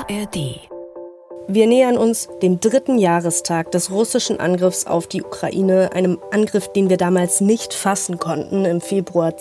ARD. Wir nähern uns dem 3. Jahrestag des russischen Angriffs auf die Ukraine, einem Angriff, den wir damals nicht fassen konnten im Februar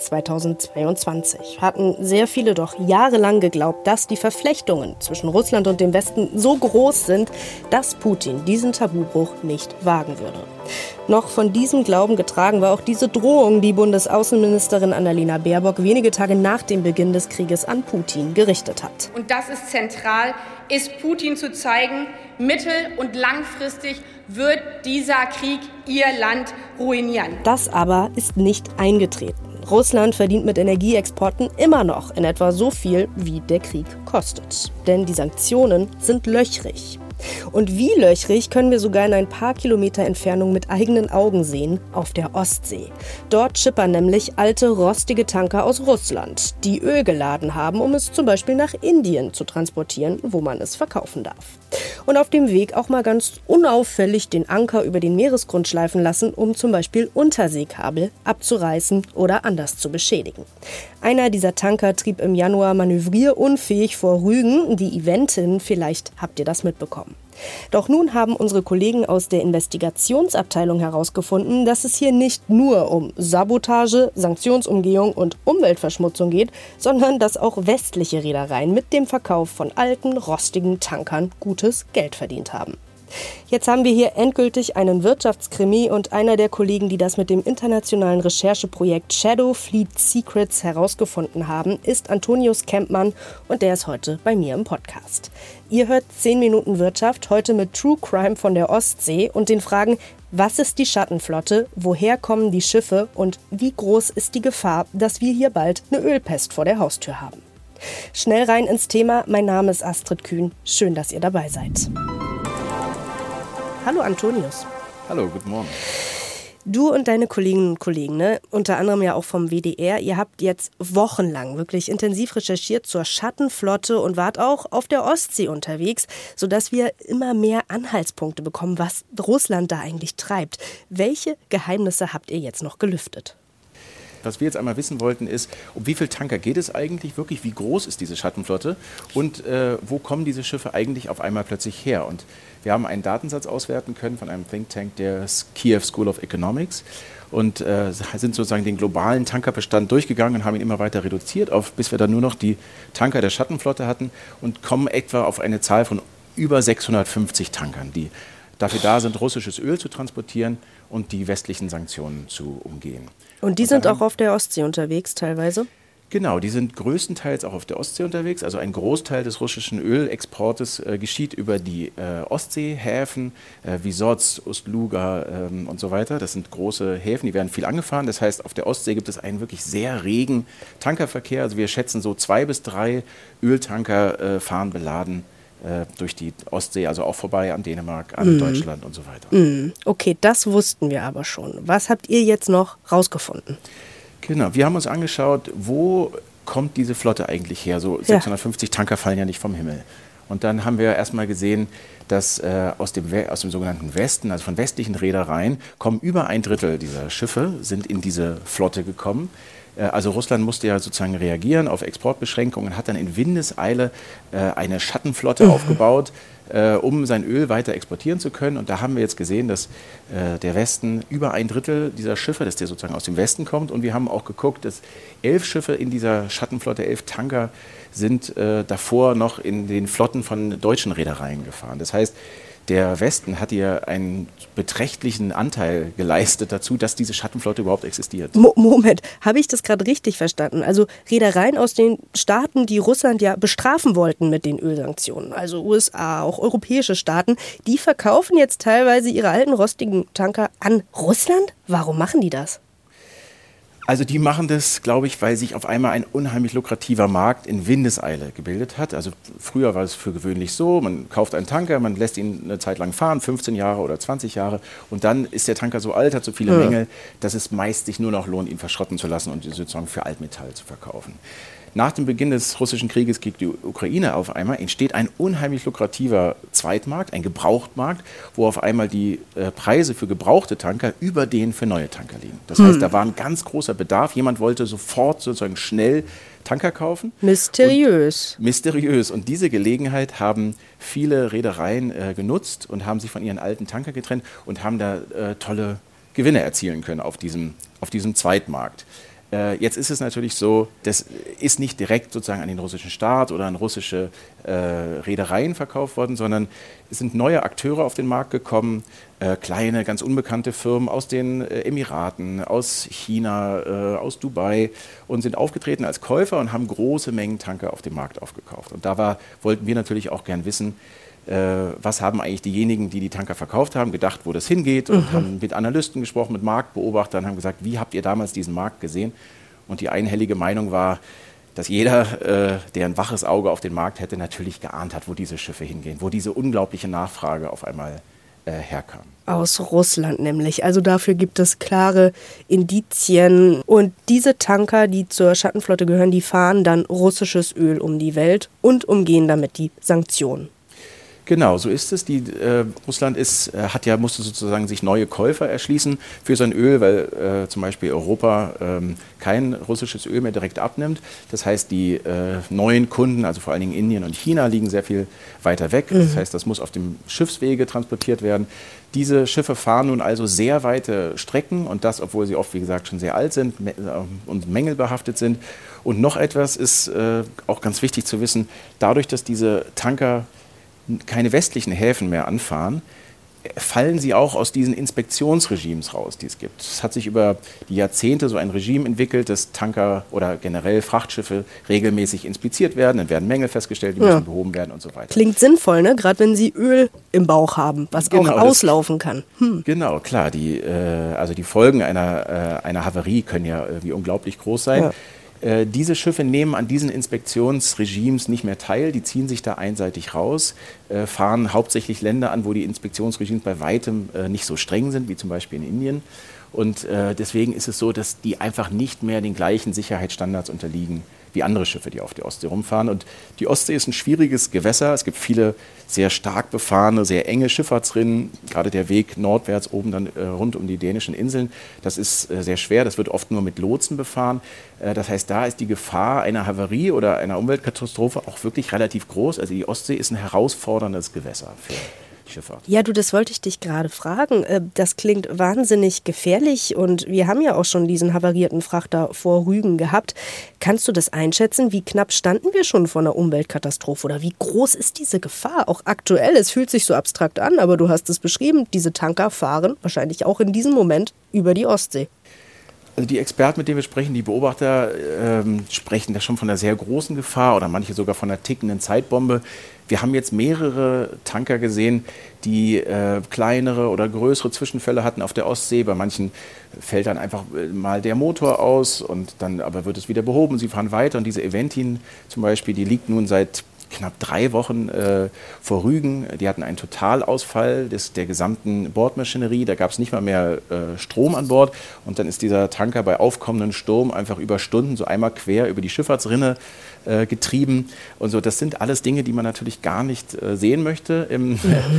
2022. Hatten sehr viele doch jahrelang geglaubt, dass die Verflechtungen zwischen Russland und dem Westen so groß sind, dass Putin diesen Tabubruch nicht wagen würde. Noch von diesem Glauben getragen war auch diese Drohung, die Bundesaußenministerin Annalena Baerbock wenige Tage nach dem Beginn des Krieges an Putin gerichtet hat. Und das ist zentral, ist Putin zu zeigen, mittel- und langfristig wird dieser Krieg ihr Land ruinieren. Das aber ist nicht eingetreten. Russland verdient mit Energieexporten immer noch in etwa so viel, wie der Krieg kostet. Denn die Sanktionen sind löchrig. Und wie löchrig können wir sogar in ein paar Kilometer Entfernung mit eigenen Augen sehen, auf der Ostsee. Dort schippern nämlich alte, rostige Tanker aus Russland, die Öl geladen haben, um es zum Beispiel nach Indien zu transportieren, wo man es verkaufen darf. Und auf dem Weg auch mal ganz unauffällig den Anker über den Meeresgrund schleifen lassen, um zum Beispiel Unterseekabel abzureißen oder anders zu beschädigen. Einer dieser Tanker trieb im Januar manövrierunfähig vor Rügen, die Eventin, vielleicht habt ihr das mitbekommen. Doch nun haben unsere Kollegen aus der Investigationsabteilung herausgefunden, dass es hier nicht nur um Sabotage, Sanktionsumgehung und Umweltverschmutzung geht, sondern dass auch westliche Reedereien mit dem Verkauf von alten, rostigen Tankern gutes Geld verdient haben. Jetzt haben wir hier endgültig einen Wirtschaftskrimi und einer der Kollegen, die das mit dem internationalen Rechercheprojekt Shadow Fleet Secrets herausgefunden haben, ist Antonius Kempmann und der ist heute bei mir im Podcast. Ihr hört 10 Minuten Wirtschaft, heute mit True Crime von der Ostsee und den Fragen, was ist die Schattenflotte, woher kommen die Schiffe und wie groß ist die Gefahr, dass wir hier bald eine Ölpest vor der Haustür haben. Schnell rein ins Thema, mein Name ist Astrid Kühn, schön, dass ihr dabei seid. Hallo Antonius. Hallo, guten Morgen. Du und deine Kolleginnen und Kollegen, unter anderem ja auch vom WDR, ihr habt jetzt wochenlang wirklich intensiv recherchiert zur Schattenflotte und wart auch auf der Ostsee unterwegs, sodass wir immer mehr Anhaltspunkte bekommen, was Russland da eigentlich treibt. Welche Geheimnisse habt ihr jetzt noch gelüftet? Was wir jetzt einmal wissen wollten, ist, um wie viele Tanker geht es eigentlich wirklich, wie groß ist diese Schattenflotte und wo kommen diese Schiffe eigentlich auf einmal plötzlich her? Und wir haben einen Datensatz auswerten können von einem Think Tank der Kiew School of Economics und sind sozusagen den globalen Tankerbestand durchgegangen und haben ihn immer weiter reduziert, bis wir dann nur noch die Tanker der Schattenflotte hatten und kommen etwa auf eine Zahl von über 650 Tankern, die dafür da sind, russisches Öl zu transportieren und die westlichen Sanktionen zu umgehen. Und die sind auch auf der Ostsee unterwegs teilweise? Genau, die sind größtenteils auch auf der Ostsee unterwegs. Also ein Großteil des russischen Ölexportes geschieht über die Ostseehäfen, wie Soz, Ust-Luga und so weiter. Das sind große Häfen, die werden viel angefahren. Das heißt, auf der Ostsee gibt es einen wirklich sehr regen Tankerverkehr. Also wir schätzen so 2 bis 3 Öltanker fahren beladen durch die Ostsee, also auch vorbei an Dänemark, an Deutschland und so weiter. Okay, das wussten wir aber schon. Was habt ihr jetzt noch rausgefunden? Genau, wir haben uns angeschaut, wo kommt diese Flotte eigentlich her? So 650 Tanker fallen ja nicht vom Himmel. Und dann haben wir erstmal gesehen, dass aus dem sogenannten Westen, also von westlichen Reedereien, kommen über 1/3 dieser Schiffe, sind in diese Flotte gekommen. Also Russland musste ja sozusagen reagieren auf Exportbeschränkungen, hat dann in Windeseile eine Schattenflotte aufgebaut, um sein Öl weiter exportieren zu können. Und da haben wir jetzt gesehen, dass der Westen über 1/3 dieser Schiffe, dass der sozusagen aus dem Westen kommt. Und wir haben auch geguckt, dass 11 Schiffe in dieser Schattenflotte, 11 Tanker sind davor noch in den Flotten von deutschen Reedereien gefahren. Das heißt, der Westen hat hier einen beträchtlichen Anteil geleistet dazu, dass diese Schattenflotte überhaupt existiert. Moment, habe ich das gerade richtig verstanden? Also Reedereien aus den Staaten, die Russland ja bestrafen wollten mit den Ölsanktionen, also USA, auch europäische Staaten, die verkaufen jetzt teilweise ihre alten rostigen Tanker an Russland? Warum machen die das? Also die machen das, glaube ich, weil sich auf einmal ein unheimlich lukrativer Markt in Windeseile gebildet hat. Also früher war es für gewöhnlich so, man kauft einen Tanker, man lässt ihn eine Zeit lang fahren, 15 Jahre oder 20 Jahre und dann ist der Tanker so alt, hat so viele Mängel, dass es meist sich nur noch lohnt, ihn verschrotten zu lassen und sozusagen für Altmetall zu verkaufen. nach dem Beginn des russischen Krieges gegen die Ukraine auf einmal entsteht ein unheimlich lukrativer Zweitmarkt, ein Gebrauchtmarkt, wo auf einmal die Preise für gebrauchte Tanker über denen für neue Tanker liegen. Das heißt, da war ein ganz großer Bedarf. Jemand wollte sofort sozusagen schnell Tanker kaufen. Mysteriös. Mysteriös. Und diese Gelegenheit haben viele Reedereien genutzt und haben sich von ihren alten Tanker getrennt und haben da tolle Gewinne erzielen können auf diesem Zweitmarkt. Jetzt ist es natürlich so, das ist nicht direkt sozusagen an den russischen Staat oder an russische Reedereien verkauft worden, sondern es sind neue Akteure auf den Markt gekommen, kleine, ganz unbekannte Firmen aus den Emiraten, aus China, aus Dubai und sind aufgetreten als Käufer und haben große Mengen Tanker auf dem Markt aufgekauft. Und da wollten wir natürlich auch gern wissen, was haben eigentlich diejenigen, die die Tanker verkauft haben, gedacht, wo das hingeht, und haben mit Analysten gesprochen, mit Marktbeobachtern, haben gesagt, wie habt ihr damals diesen Markt gesehen? Und die einhellige Meinung war, dass jeder, der ein waches Auge auf den Markt hätte, natürlich geahnt hat, wo diese Schiffe hingehen, wo diese unglaubliche Nachfrage auf einmal herkam. Aus Russland nämlich. Also dafür gibt es klare Indizien. Und diese Tanker, die zur Schattenflotte gehören, die fahren dann russisches Öl um die Welt und umgehen damit die Sanktionen. Genau, so ist es. Russland musste sozusagen sich neue Käufer erschließen für sein Öl, weil zum Beispiel Europa kein russisches Öl mehr direkt abnimmt. Das heißt, die neuen Kunden, also vor allen Dingen Indien und China, liegen sehr viel weiter weg. Das heißt, das muss auf dem Schiffswege transportiert werden. Diese Schiffe fahren nun also sehr weite Strecken, und das, obwohl sie oft, wie gesagt, schon sehr alt sind und mängelbehaftet sind. Und noch etwas ist auch ganz wichtig zu wissen: Dadurch, dass diese Tanker keine westlichen Häfen mehr anfahren, fallen sie auch aus diesen Inspektionsregimes raus, die es gibt. Es hat sich über die Jahrzehnte so ein Regime entwickelt, dass Tanker oder generell Frachtschiffe regelmäßig inspiziert werden, dann werden Mängel festgestellt, die müssen behoben werden und so weiter. Klingt sinnvoll, ne? Gerade wenn sie Öl im Bauch haben, was auch auslaufen kann. Genau, klar. Die Folgen einer Havarie können ja irgendwie unglaublich groß sein. Ja. Diese Schiffe nehmen an diesen Inspektionsregimes nicht mehr teil, die ziehen sich da einseitig raus, fahren hauptsächlich Länder an, wo die Inspektionsregimes bei weitem nicht so streng sind, wie zum Beispiel in Indien. Und deswegen ist es so, dass die einfach nicht mehr den gleichen Sicherheitsstandards unterliegen wie andere Schiffe, die auf der Ostsee rumfahren. Und die Ostsee ist ein schwieriges Gewässer. Es gibt viele sehr stark befahrene, sehr enge Schifffahrtsrinnen. Gerade der Weg nordwärts oben dann rund um die dänischen Inseln, das ist sehr schwer. Das wird oft nur mit Lotsen befahren. Das heißt, da ist die Gefahr einer Havarie oder einer Umweltkatastrophe auch wirklich relativ groß. Also die Ostsee ist ein herausforderndes Gewässer für Schifffahrt. Ja, das wollte ich dich gerade fragen. Das klingt wahnsinnig gefährlich, und wir haben ja auch schon diesen havarierten Frachter vor Rügen gehabt. Kannst du das einschätzen? Wie knapp standen wir schon vor einer Umweltkatastrophe, oder wie groß ist diese Gefahr auch aktuell? Es fühlt sich so abstrakt an, aber du hast es beschrieben. Diese Tanker fahren wahrscheinlich auch in diesem Moment über die Ostsee. Also die Experten, mit denen wir sprechen, die Beobachter, sprechen da schon von einer sehr großen Gefahr oder manche sogar von einer tickenden Zeitbombe. Wir haben jetzt mehrere Tanker gesehen, die kleinere oder größere Zwischenfälle hatten auf der Ostsee. Bei manchen fällt dann einfach mal der Motor aus, und dann aber wird es wieder behoben. Sie fahren weiter, und diese Eventin zum Beispiel, die liegt nun seit knapp 3 Wochen vor Rügen. Die hatten einen Totalausfall der gesamten Bordmaschinerie. Da gab es nicht mal mehr Strom an Bord. Und dann ist dieser Tanker bei aufkommendem Sturm einfach über Stunden so einmal quer über die Schifffahrtsrinne getrieben. Und so, das sind alles Dinge, die man natürlich gar nicht sehen möchte im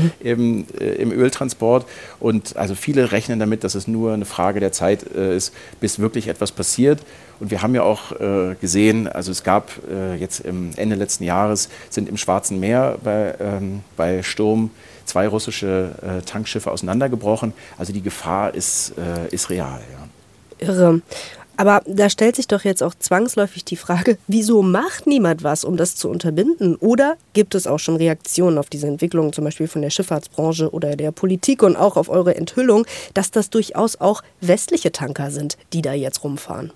Öltransport. Und also viele rechnen damit, dass es nur eine Frage der Zeit ist, bis wirklich etwas passiert. Und wir haben ja auch gesehen, also es gab jetzt im Ende letzten Jahres sind im Schwarzen Meer bei Sturm 2 russische Tankschiffe auseinandergebrochen. Also die Gefahr ist real. Ja. Irre. Aber da stellt sich doch jetzt auch zwangsläufig die Frage, wieso macht niemand was, um das zu unterbinden? Oder gibt es auch schon Reaktionen auf diese Entwicklung, zum Beispiel von der Schifffahrtsbranche oder der Politik, und auch auf eure Enthüllung, dass das durchaus auch westliche Tanker sind, die da jetzt rumfahren?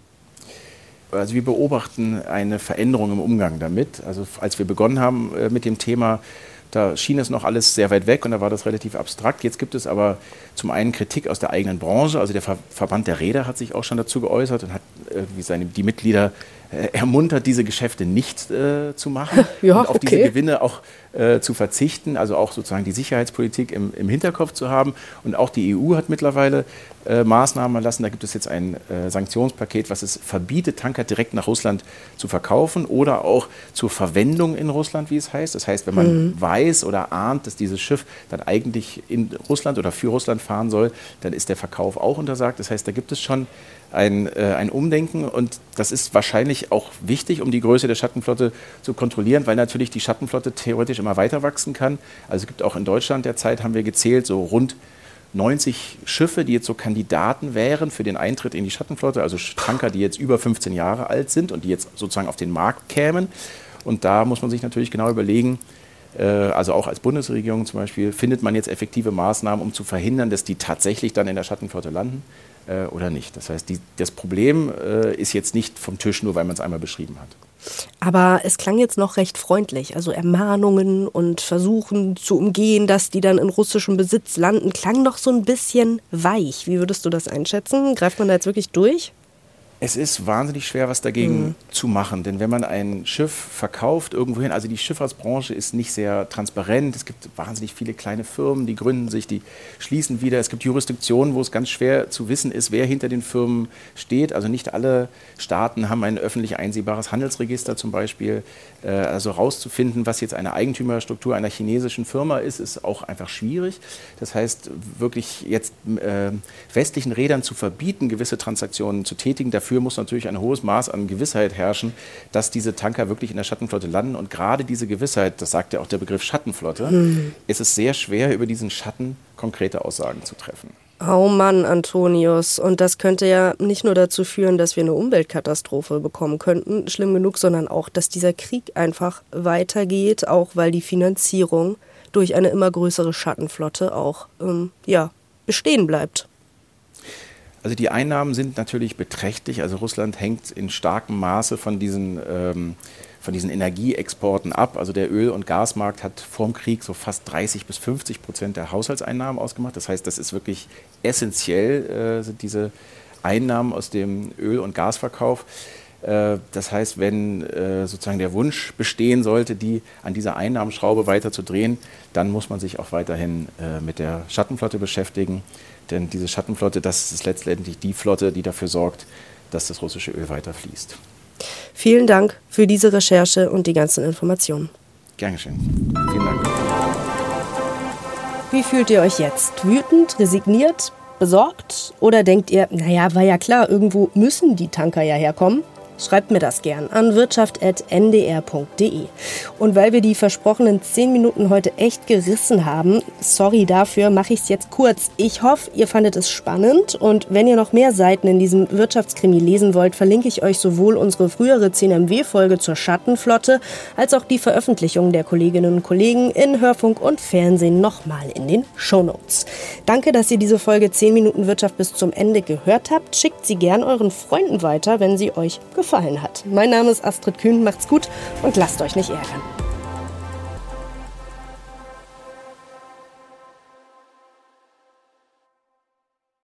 Also wir beobachten eine Veränderung im Umgang damit. Also als wir begonnen haben mit dem Thema, da schien es noch alles sehr weit weg und da war das relativ abstrakt. Jetzt gibt es aber zum einen Kritik aus der eigenen Branche. Also der Verband der Reeder hat sich auch schon dazu geäußert und hat die Mitglieder ermuntert, diese Geschäfte nicht zu machen ja, und auf diese Gewinne auch zu verzichten, also auch sozusagen die Sicherheitspolitik im Hinterkopf zu haben. Und auch die EU hat mittlerweile Maßnahmen erlassen. Da gibt es jetzt ein Sanktionspaket, was es verbietet, Tanker direkt nach Russland zu verkaufen oder auch zur Verwendung in Russland, wie es heißt. Das heißt, wenn man weiß oder ahnt, dass dieses Schiff dann eigentlich in Russland oder für Russland fahren soll, dann ist der Verkauf auch untersagt. Das heißt, da gibt es schon ein Umdenken und das ist wahrscheinlich auch wichtig, um die Größe der Schattenflotte zu kontrollieren, weil natürlich die Schattenflotte theoretisch immer weiter wachsen kann. Also es gibt auch in Deutschland derzeit, haben wir gezählt, so rund 90 Schiffe, die jetzt so Kandidaten wären für den Eintritt in die Schattenflotte, also Tanker, die jetzt über 15 Jahre alt sind und die jetzt sozusagen auf den Markt kämen. Und da muss man sich natürlich genau überlegen, also auch als Bundesregierung zum Beispiel, findet man jetzt effektive Maßnahmen, um zu verhindern, dass die tatsächlich dann in der Schattenflotte landen oder nicht. Das heißt, das Problem ist jetzt nicht vom Tisch, nur weil man es einmal beschrieben hat. Aber es klang jetzt noch recht freundlich, also Ermahnungen und Versuchen zu umgehen, dass die dann in russischem Besitz landen, klang noch so ein bisschen weich. Wie würdest du das einschätzen? Greift man da jetzt wirklich durch? Es ist wahnsinnig schwer, was dagegen zu machen, denn wenn man ein Schiff verkauft irgendwohin, also die Schifffahrtsbranche ist nicht sehr transparent, es gibt wahnsinnig viele kleine Firmen, die gründen sich, die schließen wieder, es gibt Jurisdiktionen, wo es ganz schwer zu wissen ist, wer hinter den Firmen steht, also nicht alle Staaten haben ein öffentlich einsehbares Handelsregister zum Beispiel, also rauszufinden, was jetzt eine Eigentümerstruktur einer chinesischen Firma ist auch einfach schwierig. Das heißt, wirklich jetzt westlichen Rädern zu verbieten, gewisse Transaktionen zu tätigen, dafür muss natürlich ein hohes Maß an Gewissheit herrschen, dass diese Tanker wirklich in der Schattenflotte landen. Und gerade diese Gewissheit, das sagt ja auch der Begriff Schattenflotte, ist es sehr schwer, über diesen Schatten konkrete Aussagen zu treffen. Oh Mann, Antonius. Und das könnte ja nicht nur dazu führen, dass wir eine Umweltkatastrophe bekommen könnten, schlimm genug, sondern auch, dass dieser Krieg einfach weitergeht, auch weil die Finanzierung durch eine immer größere Schattenflotte auch bestehen bleibt. Also die Einnahmen sind natürlich beträchtlich. Also Russland hängt in starkem Maße von diesen Energieexporten ab. Also der Öl- und Gasmarkt hat vor dem Krieg so fast 30-50% der Haushaltseinnahmen ausgemacht. Das heißt, das ist wirklich essentiell, sind diese Einnahmen aus dem Öl- und Gasverkauf. Das heißt, wenn sozusagen der Wunsch bestehen sollte, an dieser Einnahmenschraube weiter zu drehen, dann muss man sich auch weiterhin mit der Schattenflotte beschäftigen. Denn diese Schattenflotte, das ist letztendlich die Flotte, die dafür sorgt, dass das russische Öl weiterfließt. Vielen Dank für diese Recherche und die ganzen Informationen. Gern geschehen. Vielen Dank. Wie fühlt ihr euch jetzt? Wütend, resigniert, besorgt? Oder denkt ihr, naja, war ja klar, irgendwo müssen die Tanker ja herkommen? Schreibt mir das gern an wirtschaft@ndr.de. Und weil wir die versprochenen 10 Minuten heute echt gerissen haben, sorry dafür, mache ich es jetzt kurz. Ich hoffe, ihr fandet es spannend und wenn ihr noch mehr Seiten in diesem Wirtschaftskrimi lesen wollt, verlinke ich euch sowohl unsere frühere 10MW-Folge zur Schattenflotte als auch die Veröffentlichung der Kolleginnen und Kollegen in Hörfunk und Fernsehen nochmal in den Shownotes. Danke, dass ihr diese Folge 10 Minuten Wirtschaft bis zum Ende gehört habt. Schickt sie gern euren Freunden weiter, wenn sie euch gefallen hat. Mein Name ist Astrid Kühn, macht's gut und lasst euch nicht ärgern.